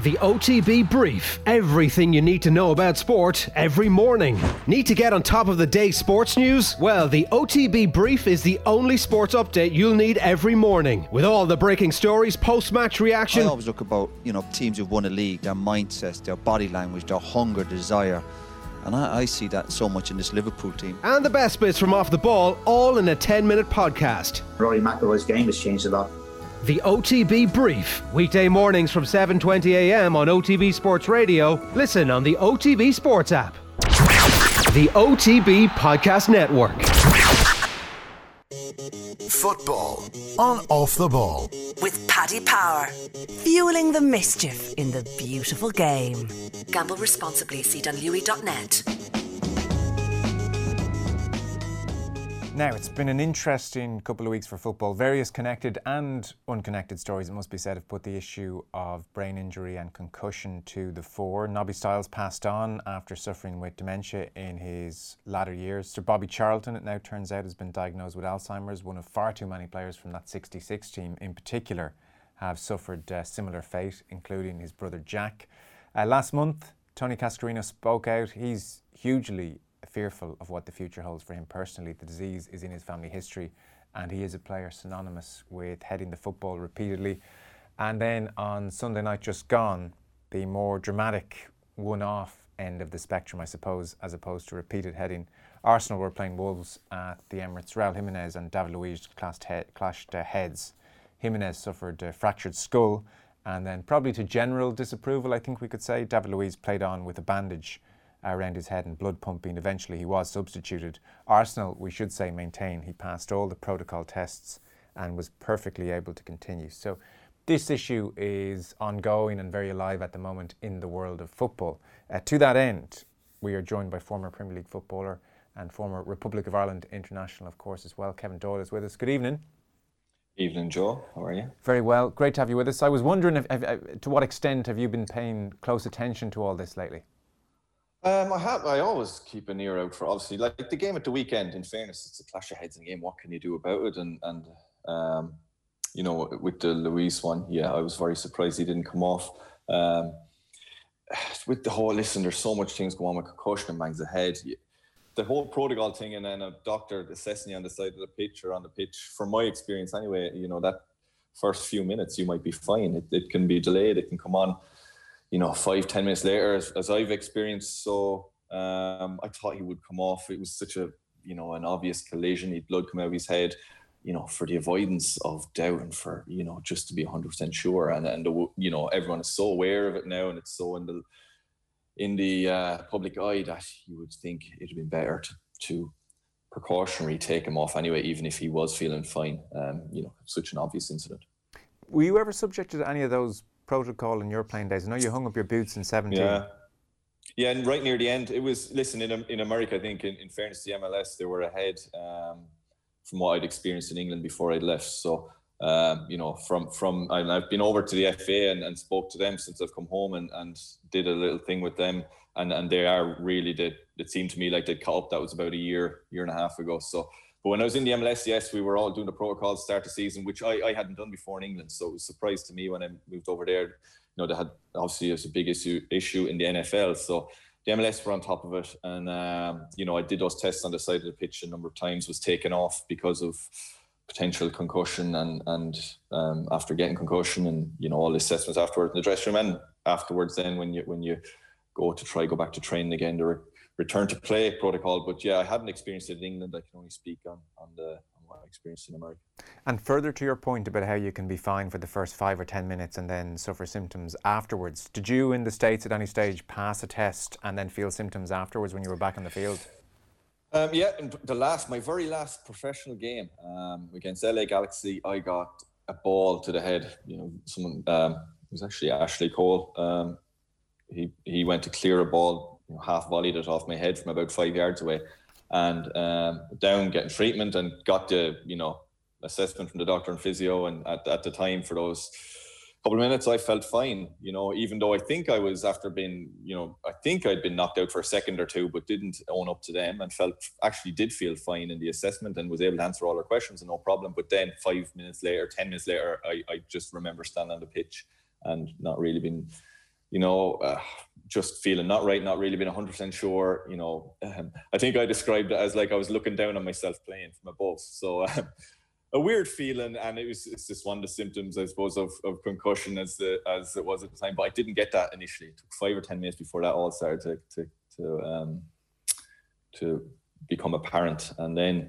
The OTB Brief. Everything you need to know about sport every morning. Need to get on top of the day's sports news? Well, the OTB Brief is the only sports update you'll need every morning. With all the breaking stories, post-match reaction. I always look about, teams who've won a league, their mindsets, their body language, their hunger, desire. And I see that so much in this Liverpool team. And the best bits from off the ball, all in a 10-minute podcast. Rory McIlroy's game has changed a lot. The OTB Brief. Weekday mornings from 7:20 a.m. on OTB Sports Radio. Listen on the OTB Sports app. The OTB Podcast Network. Football on Off the Ball. With Paddy Power. Fueling the mischief in the beautiful game. Gamble responsibly. See dunlewy.net. Now, it's been an interesting couple of weeks for football. Various connected and unconnected stories, it must be said, have put the issue of brain injury and concussion to the fore. Nobby Stiles passed on after suffering with dementia in his latter years. Sir Bobby Charlton, it now turns out, has been diagnosed with Alzheimer's. One of far too many players from that 66 team in particular have suffered similar fate, including his brother Jack. Last month, Tony Cascarino spoke out. He's hugely fearful of what the future holds for him personally. The disease is in his family history and he is a player synonymous with heading the football repeatedly. And then on Sunday night just gone, the more dramatic one-off end of the spectrum, I suppose, as opposed to repeated heading. Arsenal were playing Wolves at the Emirates. Raul Jimenez and David Luiz clashed heads. Jimenez suffered a fractured skull, and then probably to general disapproval, I think we could say, David Luiz played on with a bandage around his head and blood pumping. Eventually he was substituted. Arsenal, we should say, maintain he passed all the protocol tests and was perfectly able to continue. So this issue is ongoing and very alive at the moment in the world of football. To that end, we are joined by former Premier League footballer and former Republic of Ireland international, of course, as well. Kevin Doyle is with us. Good evening. Evening, Joe. How are you? Very well. Great to have you with us. I was wondering to what extent have you been paying close attention to all this lately? I always keep an ear out for, obviously, like the game at the weekend. In fairness, it's a clash of heads in the game. What can you do about it? And with the Luiz one, I was very surprised he didn't come off. With the whole, listen, there's so much things going on with concussion and bangs ahead. The whole protocol thing, and then a doctor assessing you on the side of the pitch or on the pitch, from my experience anyway, that first few minutes you might be fine. It can be delayed. It can come on 5-10 minutes later, as I've experienced. So I thought he would come off. It was such an obvious collision. He had blood come out of his head, for the avoidance of doubt and for, just to be 100% sure. And everyone is so aware of it now, and it's so in the public eye that you would think it'd have been better to precautionary take him off anyway, even if he was feeling fine. Such an obvious incident. Were you ever subjected to any of those protocol in your playing days? I know you hung up your boots in 17. Yeah, and right near the end, it was, listen, in America, I think, in fairness to the MLS, they were ahead from what I'd experienced in England before I'd left. So, and I've been over to the FA and spoke to them since I've come home and did a little thing with them. And they are really, it seemed to me like they'd caught up. That was about a year and a half ago. So, but when I was in the MLS, yes, we were all doing the protocols start the season, which I hadn't done before in England. So it was a surprise to me when I moved over there. They had, obviously, it was a big issue in the NFL. So the MLS were on top of it. And, I did those tests on the side of the pitch a number of times, was taken off because of potential concussion and after getting concussion and, all the assessments afterwards in the dressing room. And afterwards then when you go back to training again, the return to play protocol. But I hadn't experienced it in England. I can only speak on what I experienced in America. And further to your point about how you can be fine for the first 5 or 10 minutes and then suffer symptoms afterwards, did you in the States at any stage pass a test and then feel symptoms afterwards when you were back on the field? In my very last professional game against LA Galaxy, I got a ball to the head. Someone, it was actually Ashley Cole. He went to clear a ball, half volleyed it off my head from about 5 yards away, and down getting treatment and got the assessment from the doctor and physio. And at the time, for those couple of minutes, I felt fine. Even though I think I was I think I'd been knocked out for a second or two, but didn't own up to them and did feel fine in the assessment and was able to answer all their questions and no problem. But then 5 minutes later, 10 minutes later, I just remember standing on the pitch and not really being just feeling not right, not really being 100% sure. I think I described it as like I was looking down on myself playing from above. So a weird feeling, and it's just one of the symptoms, I suppose, of concussion as it was at the time. But I didn't get that initially. It took 5 or 10 minutes before that all started to become apparent, and then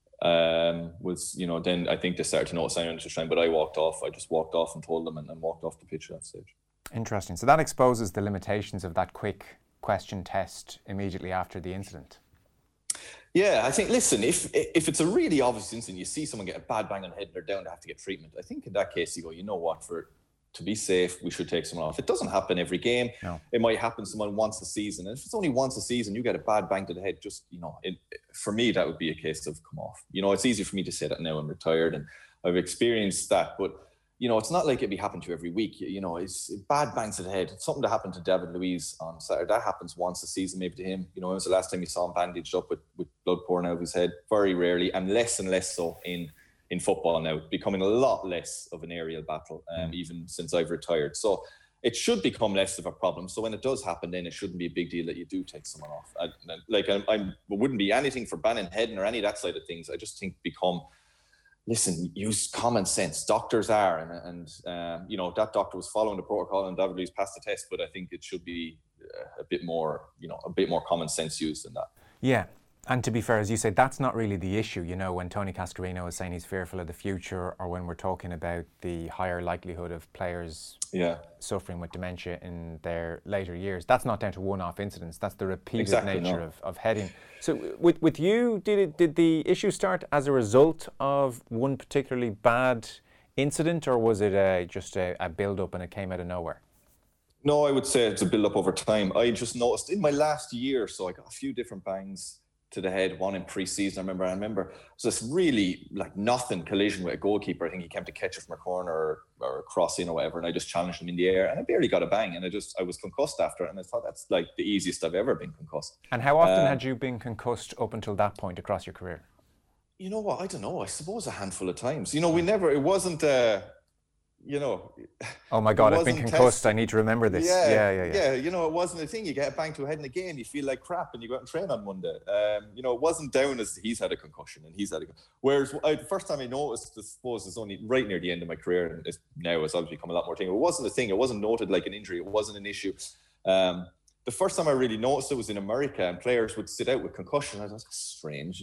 then I think they started to notice I wanted to train, but I walked off. I just walked off and told them, and walked off the pitch at that stage. Interesting. So that exposes the limitations of that quick question test immediately after the incident. Yeah, I think, listen, if it's a really obvious incident, you see someone get a bad bang on the head and they're down to have to get treatment, I think in that case you go, you know what, to be safe, we should take someone off. It doesn't happen every game. No. It might happen to someone once a season. And if it's only once a season, you get a bad bang to the head, just, for me, that would be a case of come off. It's easy for me to say that now I'm retired and I've experienced that, but it's not like it'd be happening to you every week. It's bad bangs to the head. It's something that happened to David Luiz on Saturday. That happens once a season, maybe to him. When was the last time you saw him bandaged up with blood pouring out of his head? Very rarely, and less so in football now, becoming a lot less of an aerial battle, even since I've retired. So it should become less of a problem. So when it does happen, then it shouldn't be a big deal that you do take someone off. I wouldn't be anything for banning heading or any of that side of things. I just think use common sense. Doctors are, and that doctor was following the protocol and David Luiz passed the test, but I think it should be a bit more common sense used than that. Yeah. And to be fair, as you say, that's not really the issue. When Tony Cascarino is saying he's fearful of the future, or when we're talking about the higher likelihood of players suffering with dementia in their later years, that's not down to one-off incidents. That's the repeated nature of heading. So with you, did the issue start as a result of one particularly bad incident, or was it just a build-up and it came out of nowhere? No, I would say it's a build-up over time. I just noticed in my last year, so I got a few different bangs to the head, one in pre-season. I remember it was this really nothing collision with a goalkeeper. I think he came to catch it from a corner or a crossing or whatever, and I just challenged him in the air and I barely got a bang, and I was concussed after it, and I thought that's the easiest I've ever been concussed. And how often had you been concussed up until that point across your career? You know what, I don't know, I suppose a handful of times. It wasn't oh my God, I've been concussed. I need to remember this. Yeah. It wasn't a thing. You get a bang to a head in a game, you feel like crap, and you go out and train on Monday. It wasn't down as he's had a concussion and he's had a. Whereas the first time I noticed, I suppose, is only right near the end of my career, and now it's obviously become a lot more thing. It wasn't a thing. It wasn't noted like an injury. It wasn't an issue. The first time I really noticed it was in America, and players would sit out with concussion. I was like, that's strange,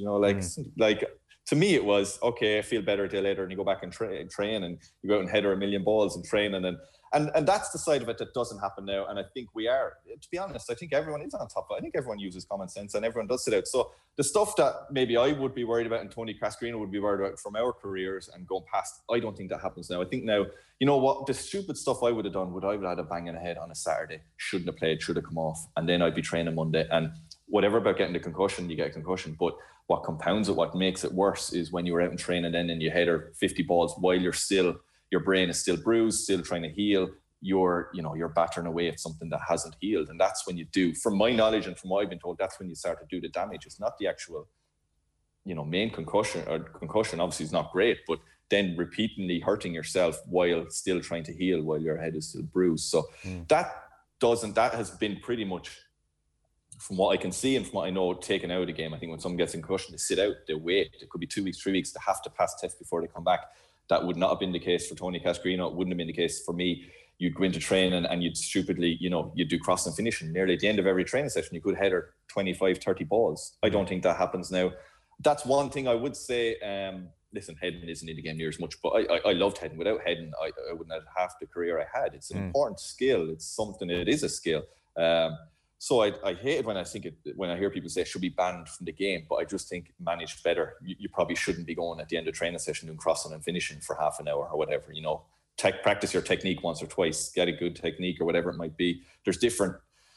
to me, it was, okay, I feel better a day later, and you go back and train and you go out and header 1,000,000 balls and train. And that's the side of it that doesn't happen now. And I think we are, to be honest, I think everyone is on top of it. I think everyone uses common sense and everyone does sit out. So the stuff that maybe I would be worried about and Tony Cascarino would be worried about from our careers and going past, I don't think that happens now. I think now, the stupid stuff I would have done, I would have had a bang in the head on a Saturday, shouldn't have played, should have come off. And then I'd be training Monday. And whatever about getting the concussion, you get a concussion. But what compounds it, what makes it worse is when you were out in training then and you header 50 balls while your brain is still bruised, still trying to heal, you're battering away at something that hasn't healed. And that's when you do, from my knowledge and from what I've been told, that's when you start to do the damage. It's not the actual, main concussion, or concussion obviously is not great, but then repeatedly hurting yourself while still trying to heal while your head is still bruised. So that has been pretty much, from what I can see and from what I know, taken out of the game. I think when someone gets a concussion, they sit out, they wait. It could be 2 weeks, 3 weeks. They have to pass tests before they come back. That would not have been the case for Tony Cascarino. It wouldn't have been the case for me. You'd go into training and you'd stupidly, you'd do cross and finishing. Nearly at the end of every training session, you could header 25, 30 balls. I don't think that happens now. That's one thing I would say. Listen, heading isn't in the game near as much, but I loved heading. Without heading, I wouldn't have half the career I had. It's an important skill. It's something, it is a skill. So I hate it when I hear people say it should be banned from the game, but I just think managed better. You probably shouldn't be going at the end of training session doing crossing and finishing for half an hour or whatever. Practice your technique once or twice, get a good technique or whatever it might be. There's different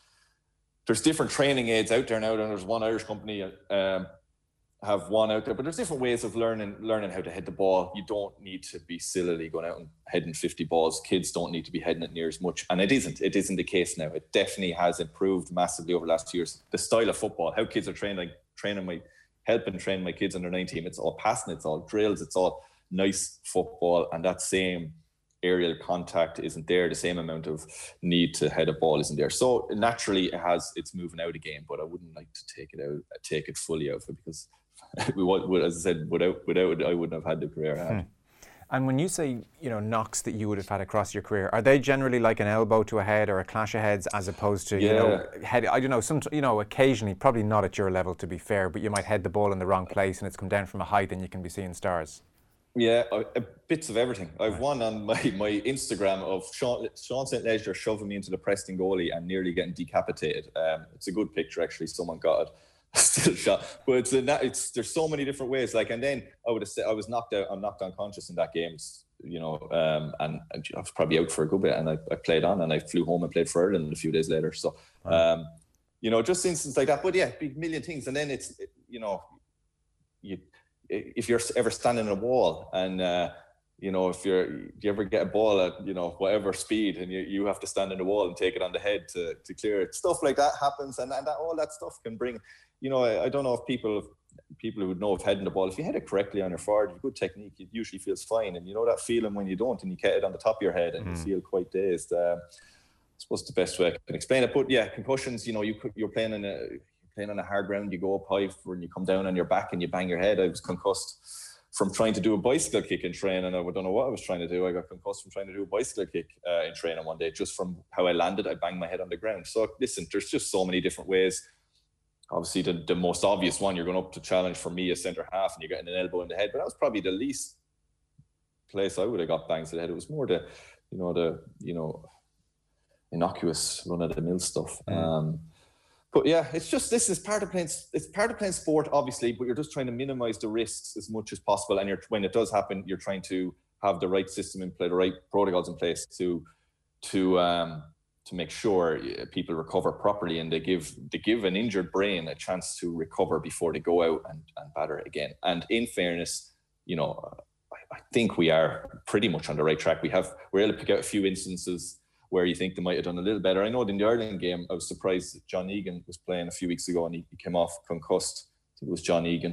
training aids out there now. And there's one Irish company have one out there, but there's different ways of learning how to head the ball. You don't need to be sillily going out and heading 50 balls. Kids don't need to be heading it near as much. And it isn't the case now. It definitely has improved massively over the last 2 years. The style of football, how kids are helping train my kids under 9 team. It's all passing, it's all drills, it's all nice football. And that same aerial contact isn't there, the same amount of need to head a ball isn't there. So naturally it's moving out again, but I wouldn't like to take it fully out of it, because as I said, without it, I wouldn't have had the career I had. And when you say, knocks that you would have had across your career, are they generally like an elbow to a head or a clash of heads, as opposed to, head? I don't know, occasionally, probably not at your level to be fair, but you might head the ball in the wrong place and it's come down from a height and you can be seeing stars. Yeah, bits of everything. I've one on my Instagram of Sean St. Ledger shoving me into the Preston goalie and nearly getting decapitated. It's a good picture, actually. Someone got it. Still shot, but there's so many different ways. And then I would have said I was knocked out. I'm knocked unconscious in that game, and I was probably out for a good bit. And I played on, and I flew home and played for Ireland a few days later. So, just instances like that. But yeah, big million things. And then if you're ever standing in a wall, and if you ever get a ball at whatever speed, and you have to stand in the wall and take it on the head to clear it, stuff like that happens, and all that stuff can bring. I don't know if people who know of heading the ball, if you head it correctly on your forward, good technique, it usually feels fine. And that feeling when you don't, and you get it on the top of your head and you feel quite dazed. I suppose the best way I can explain it. But yeah, concussions. You're playing on a hard ground. You go up high and you come down on your back and you bang your head. I was concussed from trying to do a bicycle kick in training. I don't know what I was trying to do. I got concussed from trying to do a bicycle kick in training one day. Just from how I landed, I banged my head on the ground. So listen, there's just so many different ways. Obviously, the most obvious one, you're going up to challenge for me as centre half and you're getting an elbow in the head. But that was probably the least place I would have got bangs to the head. It was more the innocuous run-of-the-mill stuff. But yeah, this is part of playing. It's part of playing sport, obviously, but you're just trying to minimise the risks as much as possible. And when it does happen, you're trying to have the right system in place, the right protocols in place to make sure people recover properly, and they give an injured brain a chance to recover before they go out and batter again. And in fairness, I think we are pretty much on the right track. We're able to pick out a few instances where you think they might have done a little better. I know in the Ireland game, I was surprised that John Egan was playing a few weeks ago and he came off concussed. I think it was John Egan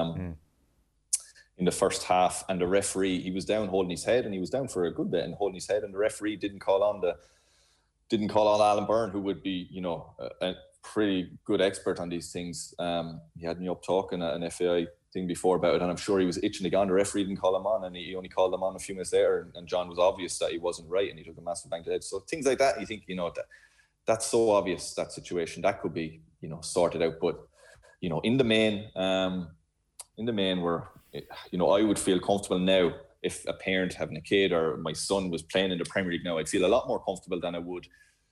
in the first half, and the referee, he was down holding his head, and he was down for a good bit and holding his head, and the referee didn't call on Alan Byrne, who would be, a pretty good expert on these things. He had me up talking at an FAI thing before about it, and I'm sure he was itching to go on. The referee didn't call him on, and he only called him on a few minutes later, and John was obvious that he wasn't right, and he took a massive bang to the head. So things like that, you think, that's so obvious, that situation, that could be, sorted out. But, in the main, we're, I would feel comfortable now if a parent having a kid or my son was playing in the Premier League now. I'd feel a lot more comfortable than I would,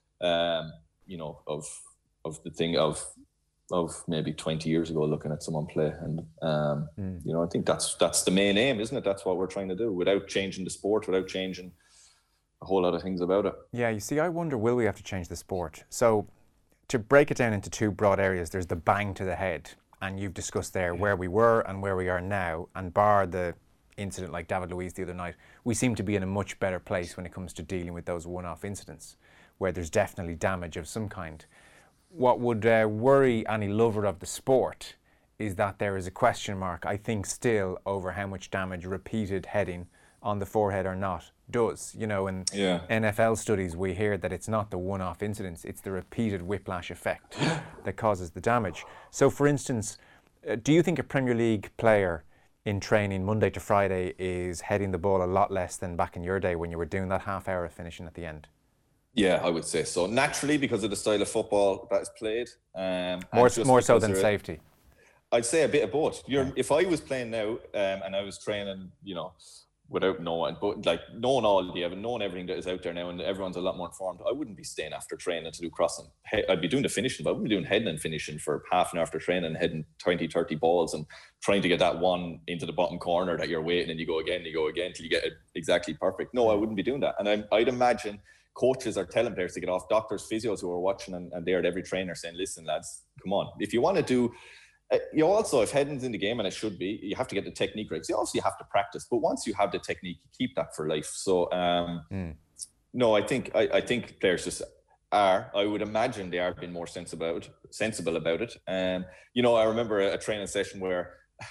of the thing of maybe 20 years ago, looking at someone play. And, I think that's the main aim, isn't it? That's what we're trying to do, without changing the sport, without changing a whole lot of things about it. Yeah, you see, I wonder, will we have to change the sport? So to break it down into two broad areas, there's the bang to the head, and you've discussed there where we were and where we are now, and bar the incident like David Luiz the other night, we seem to be in a much better place when it comes to dealing with those one-off incidents where there's definitely damage of some kind. What would worry any lover of the sport is that there is a question mark, I think, still over how much damage repeated heading on the forehead or not does. In NFL studies, we hear that it's not the one-off incidents, it's the repeated whiplash effect that causes the damage. So, for instance, do you think a Premier League player in training Monday to Friday is heading the ball a lot less than back in your day when you were doing that half hour of finishing at the end? Yeah, I would say so. Naturally, because of the style of football that is played. More so than safety. I'd say a bit of both. If I was playing now and I was training, without knowing, but like knowing knowing everything that is out there now, and everyone's a lot more informed, I wouldn't be staying after training to do crossing. I'd be doing the finishing, but I wouldn't be doing heading and finishing for half an hour after training, heading 20, 30 balls and trying to get that one into the bottom corner that you're waiting, and you go again till you get it exactly perfect. No, I wouldn't be doing that. And I'd imagine coaches are telling players to get off, doctors, physios who are watching, and they're at every trainer saying, listen, lads, come on. If you want to do, if heading's in the game, and it should be, you have to get the technique right. So obviously you have to practice, but once you have the technique, you keep that for life. So, no, I think players just are, I would imagine they are being more sensible about it. I remember a training session where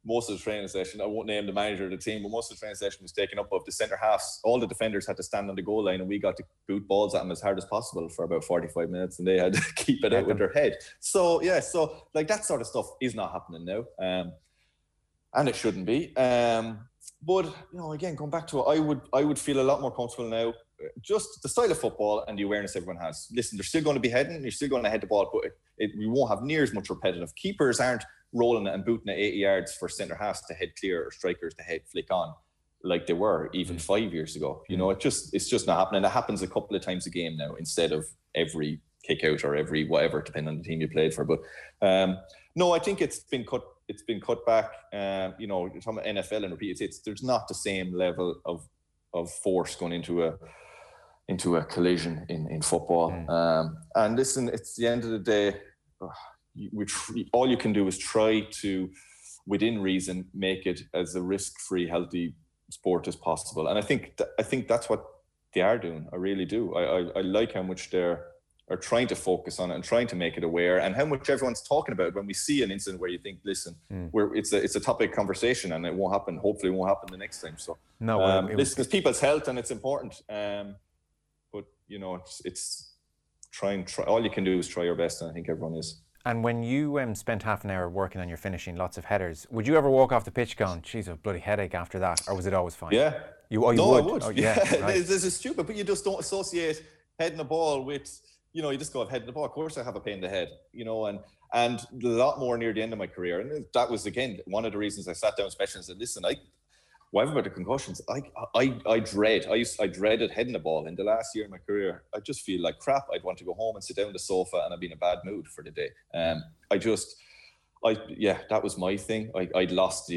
most of the training session, I won't name the manager of the team, but most of the training session was taken up of the centre halves. All the defenders had to stand on the goal line, and we got to boot balls at them as hard as possible for about 45 minutes, and they had to keep it out with their head. So like that sort of stuff is not happening now, and it shouldn't be. But again, going back to it, I would feel a lot more comfortable now. Just the style of football and the awareness everyone has. Listen, they're still going to be heading. You're still going to head the ball, but we won't have near as much repetitive. Keepers aren't rolling it and booting it 80 yards for centre halves to head clear or strikers to head flick on like they were even 5 years ago. It's just not happening. It happens a couple of times a game now instead of every kick out or every whatever, depending on the team you played for. But no, I think it's been cut. It's been cut back. You're talking about NFL and repeat. There's not the same level of force going into a collision in football. And listen, it's the end of the day. All you can do is try to, within reason, make it as a risk-free, healthy sport as possible. And I think that's what they are doing. I really do. I like how much they're trying to focus on it and trying to make it aware, and how much everyone's talking about it when we see an incident where you think, listen, it's a topic of conversation, and it won't happen. Hopefully, it won't happen the next time. So, listen, it's people's health and it's important. But it's try. All you can do is try your best, and I think everyone is. And when you spent half an hour working on your finishing, lots of headers, would you ever walk off the pitch going, "Geez, a bloody headache" after that, or was it always fine? Yeah. You would? I would. Oh, yeah. Right. This is stupid, but you just don't associate heading the ball with. You just go, I've headed the ball. Of course I have a pain in the head, and a lot more near the end of my career. And that was, again, one of the reasons I sat down especially and said, listen, whatever about the concussions, I dreaded heading the ball. In the last year of my career, I just feel like crap. I'd want to go home and sit down on the sofa, and I'd be in a bad mood for the day. That was my thing. I'd lost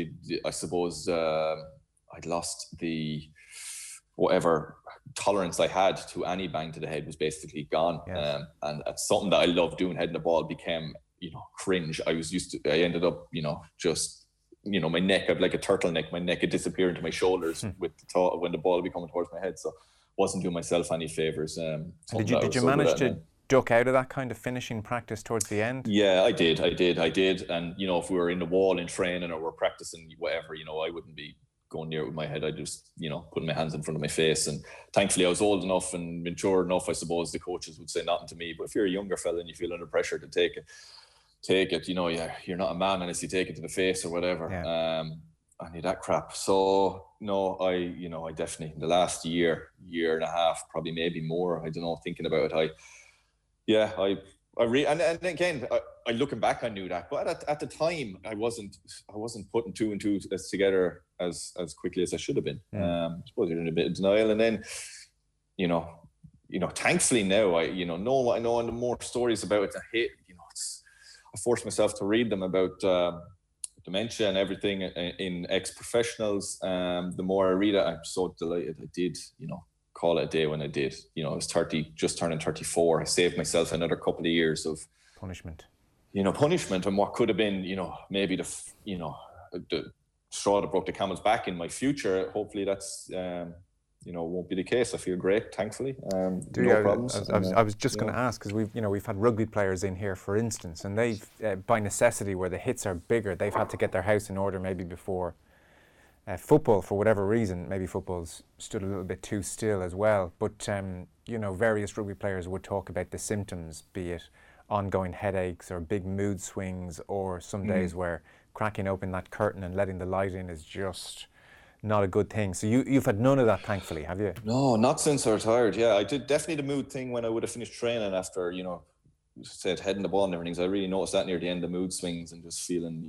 the whatever tolerance I had to any bang to the head was basically gone. Yes. And it's something that I love doing, heading the ball, became, cringe. I ended up, just, my neck, I'd like a turtleneck, my neck would disappear into my shoulders with the thought of when the ball would be coming towards my head. So wasn't doing myself any favours. Did you manage to duck out of that kind of finishing practice towards the end? Yeah, I did. And, if we were in the wall in training or we're practicing whatever, I wouldn't be going near it with my head. I just, putting my hands in front of my face. And thankfully I was old enough and mature enough, I suppose the coaches would say nothing to me. But if you're a younger fella and you feel under pressure to take it, you're not a man unless you take it to the face or whatever. Yeah. I need that crap. So no, I definitely, in the last year and a half, probably maybe more, I don't know, thinking about it, and again, I looking back, I knew that, but at the time, I wasn't putting two and two together as quickly as I should have been. I suppose you're in a bit of denial, and then, thankfully now, I know, and the more stories about it, I forced myself to read them about dementia and everything in ex-professionals. The more I read it, I'm so delighted I did, call it a day when I did. I was 30, just turning 34. I saved myself another couple of years of punishment. Punishment, and what could have been, maybe the straw that broke the camel's back in my future. Hopefully that's, won't be the case. I feel great, thankfully. No problems. I was just going to ask, because we've had rugby players in here, for instance, and they've, by necessity, where the hits are bigger, they've had to get their house in order maybe before. Football, for whatever reason, maybe football's stood a little bit too still as well. But, various rugby players would talk about the symptoms, be it ongoing headaches or big mood swings, or some days where cracking open that curtain and letting the light in is just not a good thing. So you've had none of that, thankfully, have you? No, not since I retired. Yeah, I did definitely the mood thing when I would have finished training after, said heading the ball and everything. So I really noticed that near the end, the mood swings and just feeling,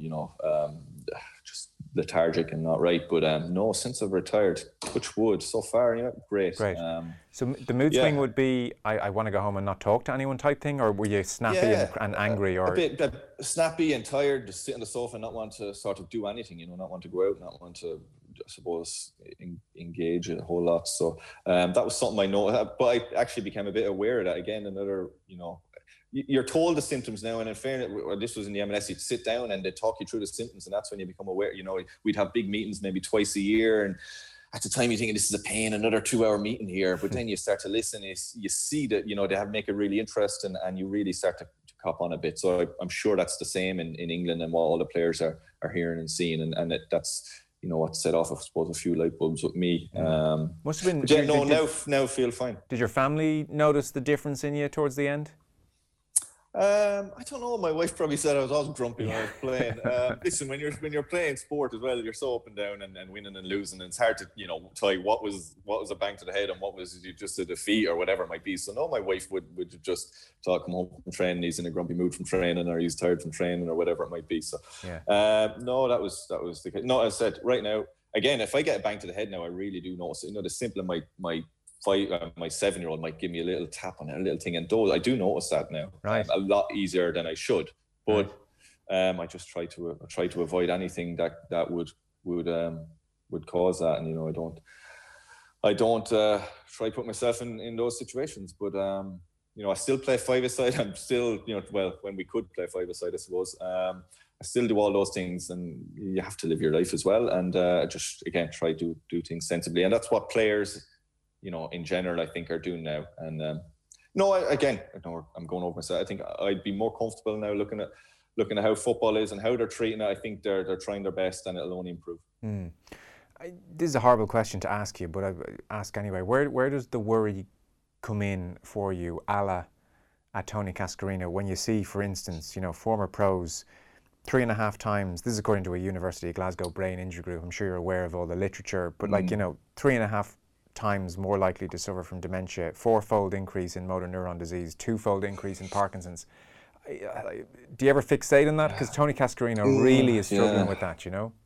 just lethargic and not right. But no, since I've retired, touch wood, so far, great. So the mood swing would be, I want to go home and not talk to anyone type thing, or were you snappy and angry? Or a bit snappy and tired, just sit on the sofa and not want to sort of do anything, not want to go out, not want to, I suppose, engage a whole lot. So that was something I know, but I actually became a bit aware of that. Again, another, you're told the symptoms now, and in fairness, this was in the MLS, you'd sit down and they'd talk you through the symptoms, and that's when you become aware. We'd have big meetings maybe twice a year, and at the time you're thinking, this is a pain, another 2-hour meeting here, but then you start to listen, you see that, they have make it really interesting, and you really start to cop on a bit. So I'm sure that's the same in England and what all the players are hearing and seeing, and that's what set off, I suppose, a few light bulbs with me. Must have been. But yeah, now feel fine. Did your family notice the difference in you towards the end? I don't know. My wife probably said I was always grumpy when I was playing. Listen, when you're playing sport as well, you're so up and down and winning and losing. And it's hard to tell you what was a bang to the head and what was just a defeat or whatever it might be. So no, my wife would just come home from training. He's in a grumpy mood from training, or he's tired from training, or whatever it might be. So no, that was the case. No, as I said, right now, again, if I get a bang to the head now, I really do notice it. The simple my 7-year-old might give me a little tap on it, a little thing, and I do notice that now. Right. A lot easier than I should, but I just try to avoid anything that would cause that, and I don't try to put myself in those situations. But I still play five-a-side. I'm still when we could play five-a-side, I suppose. I still do all those things, and you have to live your life as well, and just again try to do things sensibly, and that's what players, in general, I think are doing now. And I know I'm going over myself. I think I'd be more comfortable now looking at how football is and how they're treating it. I think they're trying their best, and it'll only improve. This is a horrible question to ask you, but I ask anyway. Where does the worry come in for you, at Tony Cascarino, when you see, for instance, former pros 3.5 times, this is according to a University of Glasgow brain injury group, I'm sure you're aware of all the literature, but 3.5 times more likely to suffer from dementia, 4-fold increase in motor neuron disease, 2-fold increase in Parkinson's. Do you ever fixate on that? Because Tony Cascarino really is struggling with that,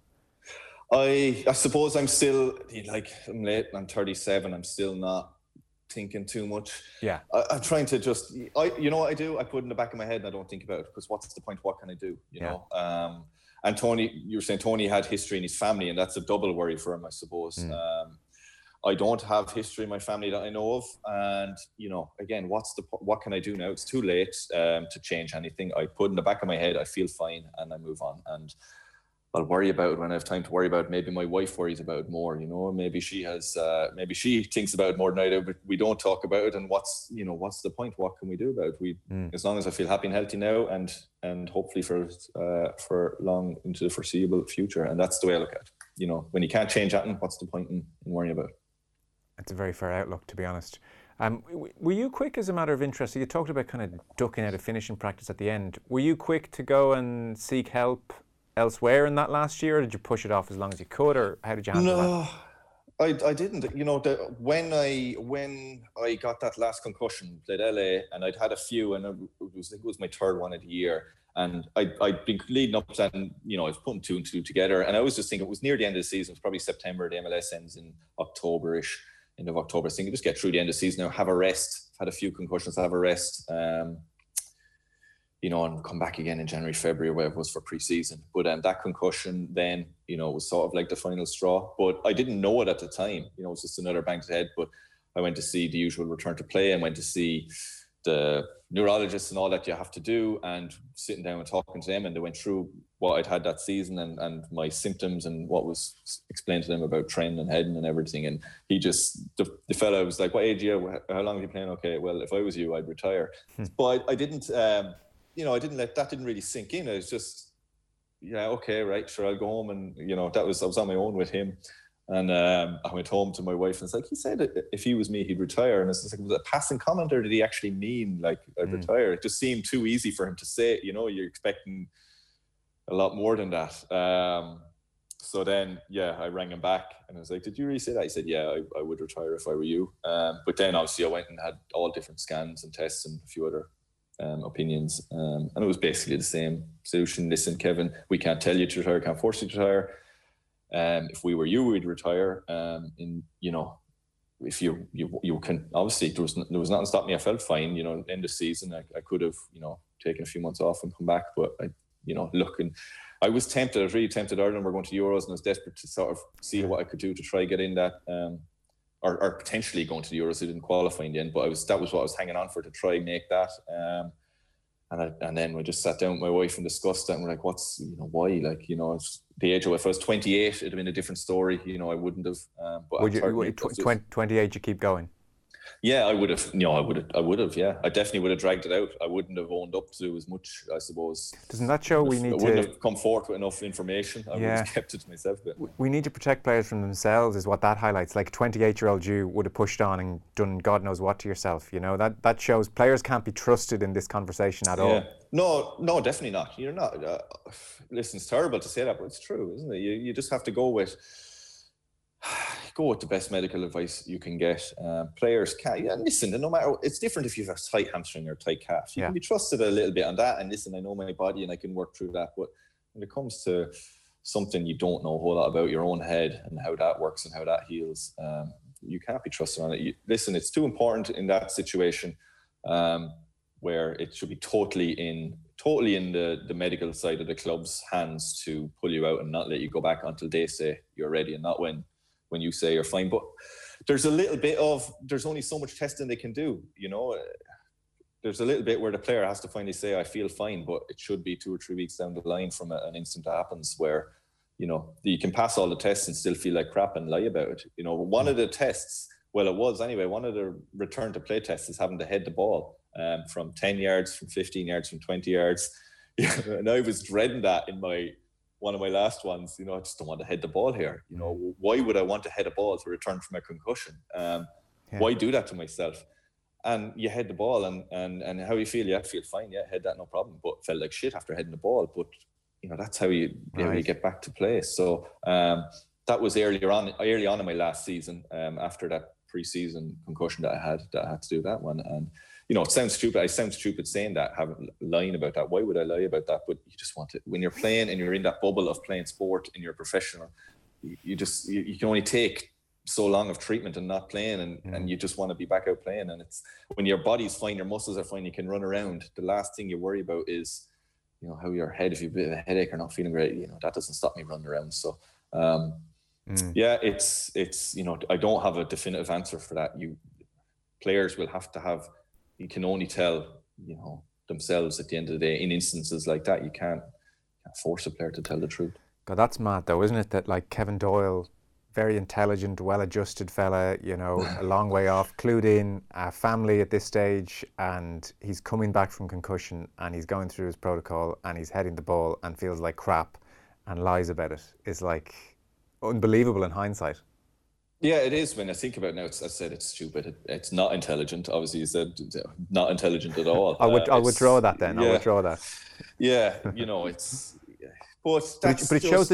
I suppose I'm still, I'm late, I'm 37, I'm still not thinking too much. Yeah. I'm trying to just, what I do? I put it in the back of my head and I don't think about it, because what's the point? What can I do? You know? And Tony, you were saying Tony had history in his family, and that's a double worry for him, I suppose. I don't have history in my family that I know of, and again, what can I do now? It's too late to change anything. I put in the back of my head, I feel fine, and I move on, and I'll worry about it when I have time to worry about it. Maybe my wife worries about it more, maybe she has, maybe she thinks about it more than I do, but we don't talk about it. And what's the point? What can we do about it? As long as I feel happy and healthy now, and hopefully for long into the foreseeable future. And that's the way I look at it. When you can't change that, what's the point in worrying about it? It's a very fair outlook, to be honest. Were you quick, as a matter of interest? So you talked about kind of ducking out of finishing practice at the end. Were you quick to go and seek help elsewhere in that last year, or did you push it off as long as you could, or how did you handle that? No, I didn't. When I got that last concussion, played LA, and I'd had a few, and it was my third one of the year. And I'd been leading up to that, and I was putting 2 and 2 together. And I was just thinking, it was near the end of the season. It was probably September. The MLS ends in October-ish, end of October. I was thinking, just get through the end of the season now, have a rest. I've had a few concussions, have a rest. And come back again in January, February, or whatever it was for pre-season. But that concussion then, was sort of like the final straw. But I didn't know it at the time. It was just another bang to the head. But I went to see the usual return to play, and went to see the neurologists and all that you have to do, and sitting down and talking to them, and they went through what I'd had that season and my symptoms and what was explained to them about training and heading and everything. And he just, the fella was like, what age are you? How long are you playing? Okay, well, if I was you, I'd retire. But I didn't, I didn't let, that didn't really sink in. It was just, yeah, okay, right, sure, I'll go home. And, I was on my own with him. And I went home to my wife, and it's like, he said if he was me, he'd retire. And it's like, was it a passing comment, or did he actually mean like I'd retire? It just seemed too easy for him to say. You're expecting a lot more than that. So then, I rang him back, and I was like, did you really say that? He said, yeah, I would retire if I were you. But then obviously I went and had all different scans and tests and a few other opinions. And it was basically the same solution. Listen, Kevin, we can't tell you to retire, can't force you to retire. If we were you, we'd retire. If you can, obviously there was nothing stopping me. I felt fine. End of season, I could have, taken a few months off and come back. But I was tempted. I was really tempted. Ireland were going to Euros, and I was desperate to sort of see what I could do to try get in that, or potentially going to the Euros. I didn't qualify in the end, but that was what I was hanging on for, to try and make that. And then we just sat down with my wife and discussed that, and we're like, why? It's the age of, if I was 28, it'd have been a different story. I wouldn't have. But would you, 28, you keep going? Yeah, I would have. Yeah, I definitely would have dragged it out. I wouldn't have owned up to as much, I suppose. Doesn't that show we need to? I wouldn't have come forward with enough information. I would have kept it to myself a bit. We need to protect players from themselves, is what that highlights. Like 28-year-old you would have pushed on and done God knows what to yourself. You know, that shows players can't be trusted in this conversation at all. No, definitely not. You're not. Listen, it's terrible to say that, but it's true, isn't it? You just have to go with the best medical advice you can get. Players can't. Yeah, listen. No matter, it's different if you have a tight hamstring or a tight calf. You can be trusted a little bit on that. And listen, I know my body and I can work through that. But when it comes to something you don't know a whole lot about, your own head and how that works and how that heals, you can't be trusted on it. Listen, it's too important in that situation where it should be totally in the medical side of the club's hands to pull you out and not let you go back until they say you're ready, and not when you say you're fine. But there's only so much testing they can do, you know. There's a little bit where the player has to finally say, I feel fine, but it should be 2 or 3 weeks down the line from an incident that happens where, you know, you can pass all the tests and still feel like crap and lie about it. You know, one of the tests, one of the return to play tests is having to head the ball from 10 yards, from 15 yards, from 20 yards. And I was dreading that in one of my last ones. You know, I just don't want to head the ball here. You know, why would I want to head a ball to return from a concussion? Why do that to myself? And you head the ball and how you feel? Yeah, I feel fine. Yeah, head that, no problem. But felt like shit after heading the ball. But, you know, that's how you get back to play. So that was early on in my last season, after that pre-season concussion that I had to do that one. And, you know, it sounds stupid. I sound stupid saying that, lying about that. Why would I lie about that? But you just want it. When you're playing and you're in that bubble of playing sport and you're a professional, you can only take so long of treatment and not playing, and you just want to be back out playing. And it's when your body's fine, your muscles are fine, you can run around. The last thing you worry about is, you know, how your head, if you've a bit of a headache or not feeling great, you know, that doesn't stop me running around. So yeah, it's you know, I don't have a definitive answer for that. Players will have to have, you can only tell, you know, themselves at the end of the day. In instances like that, you can't force a player to tell the truth. God, that's mad though, isn't it? That like Kevin Doyle, very intelligent, well-adjusted fella, you know, a long way off, clued in, family at this stage, and he's coming back from concussion and he's going through his protocol and he's heading the ball and feels like crap and lies about it. It's like unbelievable in hindsight. Yeah, it is. When I think about it now, I said it's stupid. It's not intelligent. Obviously, you said not intelligent at all. I'll withdraw that then. I'll withdraw that. Yeah, you know, it's... But it shows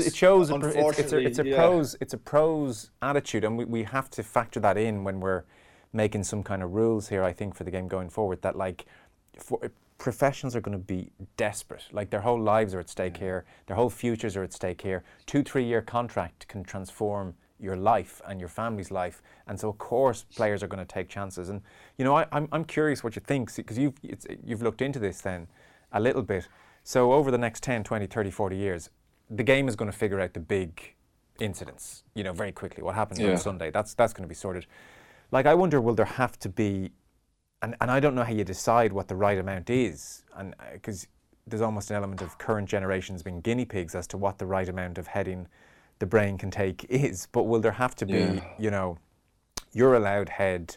it's a pros attitude, and we have to factor that in when we're making some kind of rules here, I think, for the game going forward, that like professionals are going to be desperate. Like their whole lives are at stake here, their whole futures are at stake here. 2-3 year contract can transform your life and your family's life, and so of course players are going to take chances. And you know, I'm curious what you think, because you've looked into this then a little bit. So over the next 10, 20, 30, 40 years, the game is going to figure out the big incidents, you know, very quickly. What happens on Sunday, that's going to be sorted. Like, I wonder, will there have to be, and I don't know how you decide what the right amount is, and because there's almost an element of current generations being guinea pigs as to what the right amount of heading the brain can take is, but will there have to be, you know, you're allowed head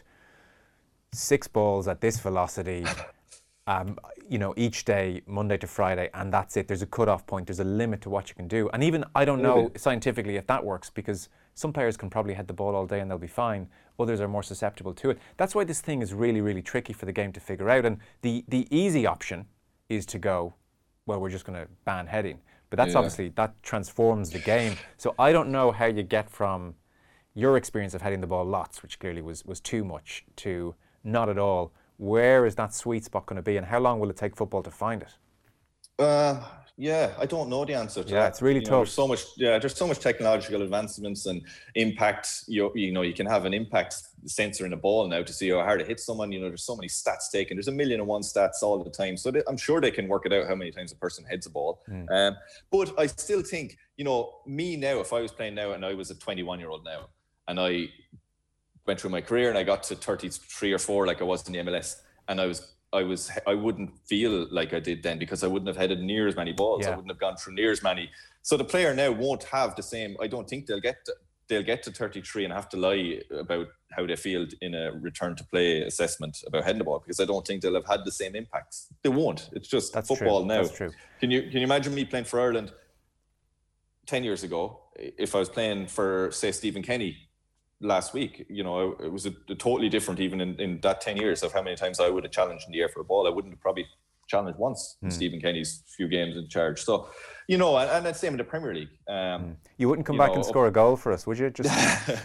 6 balls at this velocity, you know, each day, Monday to Friday, and that's it. There's a cut-off point. There's a limit to what you can do. And even, I don't know scientifically if that works, because some players can probably head the ball all day and they'll be fine. Others are more susceptible to it. That's why this thing is really, really tricky for the game to figure out. And the easy option is to go, well, we're just going to ban heading. But that's obviously, that transforms the game. So I don't know how you get from your experience of heading the ball lots, which clearly was too much, to not at all. Where is that sweet spot going to be, and how long will it take football to find it? Yeah, I don't know the answer to that. Yeah, it's really tough. There's so much technological advancements and impact. You know, you can have an impact sensor in a ball now to see how hard it hits someone. You know, there's so many stats taken. There's 1,000,001 stats all the time. So I'm sure they can work it out how many times a person heads a ball. But I still think, you know, me now, if I was playing now and I was a 21-year-old now, and I went through my career and I got to 33 or 4 like I was in the MLS, and I wouldn't feel like I did then, because I wouldn't have headed near as many balls. I wouldn't have gone through near as many. So the player now won't have the same, I don't think they'll get they'll get to 33 and have to lie about how they feel in a return to play assessment about heading the ball, because I don't think they'll have had the same impacts. They won't. It's just football now. That's true. Can you imagine me playing for Ireland 10 years ago if I was playing for, say, Stephen Kenny last week? You know, it was a totally different, even in that 10 years, of how many times I would have challenged in the air for a ball. I wouldn't have probably challenged once in Stephen Kenny's few games in charge. So, you know, and that's the same in the Premier League. You wouldn't come back and score a goal for us, would you? Just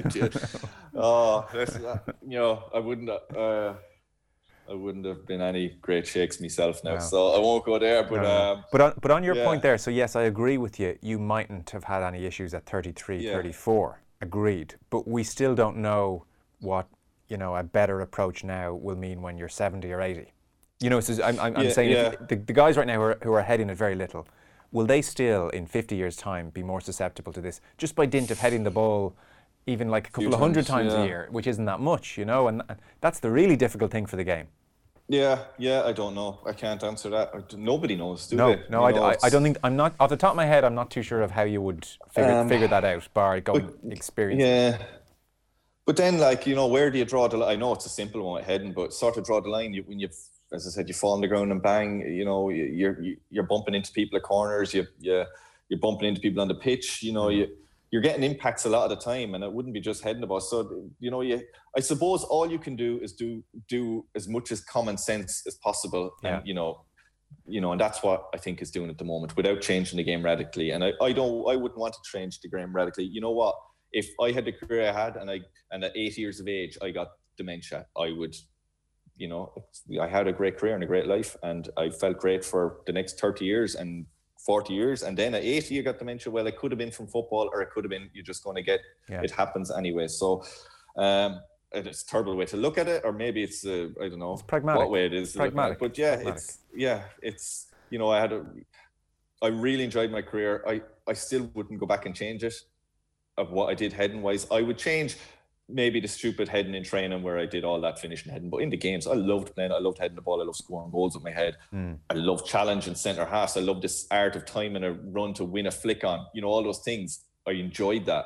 I wouldn't have been any great shakes myself now, so I won't go there. But but on your point there, so yes, I agree with you. You mightn't have had any issues at 33, 34. Agreed. But we still don't know what, you know, a better approach now will mean when you're 70 or 80. You know, so I'm saying if the guys right now who are heading it very little, will they still, in 50 years' time, be more susceptible to this just by dint of heading the ball even like a couple of hundred times a year, which isn't that much, you know? And that's the really difficult thing for the game. Yeah, I don't know. I can't answer that. Nobody knows, do they? No, I don't think, I'm not, off the top of my head, I'm not too sure of how you would figure that out, bar going experience. Yeah. But then, like, you know, where do you draw the line? I know it's a simple one, heading, but sort of draw the line when you've, as I said, you fall on the ground and bang, you know, you're bumping into people at corners, you're bumping into people on the pitch, you know, you're getting impacts a lot of the time, and it wouldn't be just heading the ball. So, you know, I suppose all you can do is do as much as common sense as possible, and you know, and that's what I think is doing at the moment without changing the game radically. And I wouldn't want to change the game radically. You know what? If I had the career I had, and at 8 years of age I got dementia, I would. You know, I had a great career and a great life, and I felt great for the next 30 years and 40 years. And then at 80, you got dementia. Well, it could have been from football, or it could have been you're just going to get, it happens anyway. So it's a terrible way to look at it, or maybe it's, I don't know, it's pragmatic. What way it is. Pragmatic. But it's, you know, I really enjoyed my career. I still wouldn't go back and change it of what I did heading wise. I would change maybe the stupid heading in training where I did all that finishing heading. But in the games, I loved playing. I loved heading the ball. I loved scoring goals with my head. I loved challenging centre halves. I loved this art of timing a run to win a flick on. You know, all those things. I enjoyed that.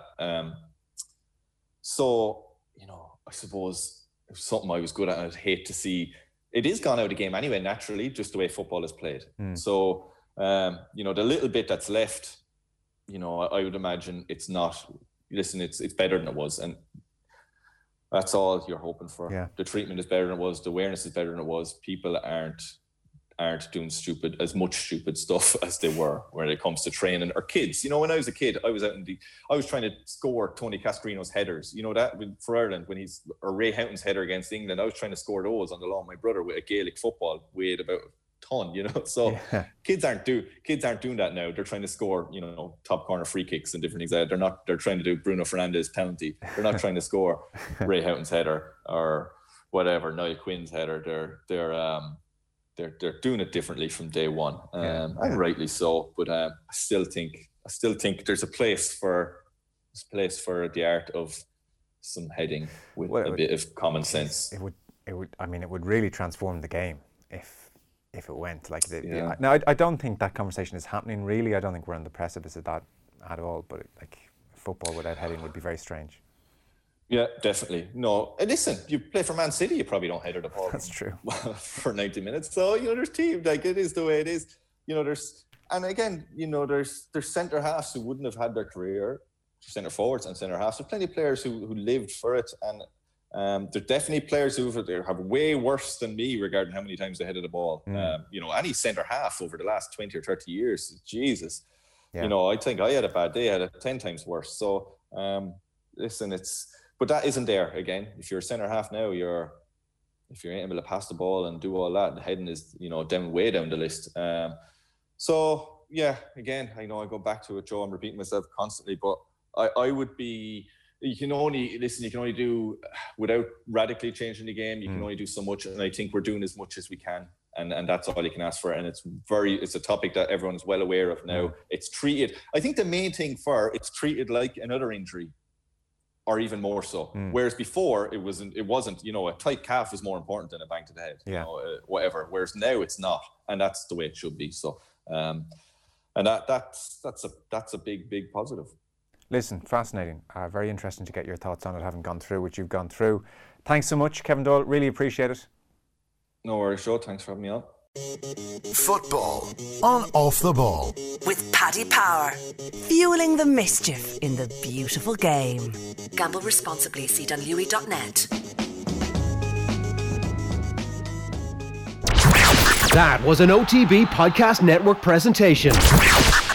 So, you know, I suppose it was something I was good at, and I'd hate to see. It is gone out of the game anyway, naturally, just the way football is played. So, you know, the little bit that's left, you know, I would imagine it's not. Listen, it's better than it was. And that's all you're hoping for. Yeah. The treatment is better than it was. The awareness is better than it was. People aren't doing as much stupid stuff as they were when it comes to training. Or kids, you know, when I was a kid, I was trying to score Tony Cascarino's headers. You know that for Ireland or Ray Houghton's header against England. I was trying to score those on the lawn. My brother with a Gaelic football weighed about a ton, you know. So kids aren't doing that now. They're trying to score, you know, top corner free kicks and different things like that. They're trying to do Bruno Fernandes penalty. They're not trying to score Ray Houghton's header or whatever, Niall Quinn's header. They're doing it differently from day one, and rightly so. But I still think there's a place for the art of some heading with a bit of common sense. It would really transform the game if it went like now. I don't think that conversation is happening really. I don't think we're on the precipice of that at all. But like football without heading would be very strange. Yeah, definitely. No, and listen, you play for Man City, you probably don't header the ball. That's true. For 90 minutes. So, you know, there's teams, like, it is the way it is. You know, there's centre halves who wouldn't have had their career, centre forwards and centre halves. There's plenty of players who lived for it, and there's definitely players who have way worse than me regarding how many times they headed the ball. You know, any centre half over the last 20 or 30 years, Jesus. Yeah. You know, I think I had a bad day, I had it 10 times worse. So, listen, but that isn't there again. If you're a centre half now, if you're able to pass the ball and do all that, the heading is, you know, way down the list. So yeah, again, I know I go back to it, Joe. I'm repeating myself constantly, but I would be. You can only do without radically changing the game. You can only do so much, and I think we're doing as much as we can, and that's all you can ask for. And it's a topic that everyone's well aware of now. It's treated. I think the main thing it's treated like another injury, or even more so. Whereas before it wasn't. You know, a tight calf was more important than a bang to the head. Yeah. You know, whatever. Whereas now it's not, and that's the way it should be. So, and that's a big positive. Listen, fascinating. Very interesting to get your thoughts on it, having gone through what you've gone through. Thanks so much, Kevin Doyle. Really appreciate it. No worries, Joe. Thanks for having me on. Football on Off the Ball. With Paddy Power. Fueling the mischief in the beautiful game. Gamble responsibly. See dunlewy.net. That was an OTB Podcast Network presentation.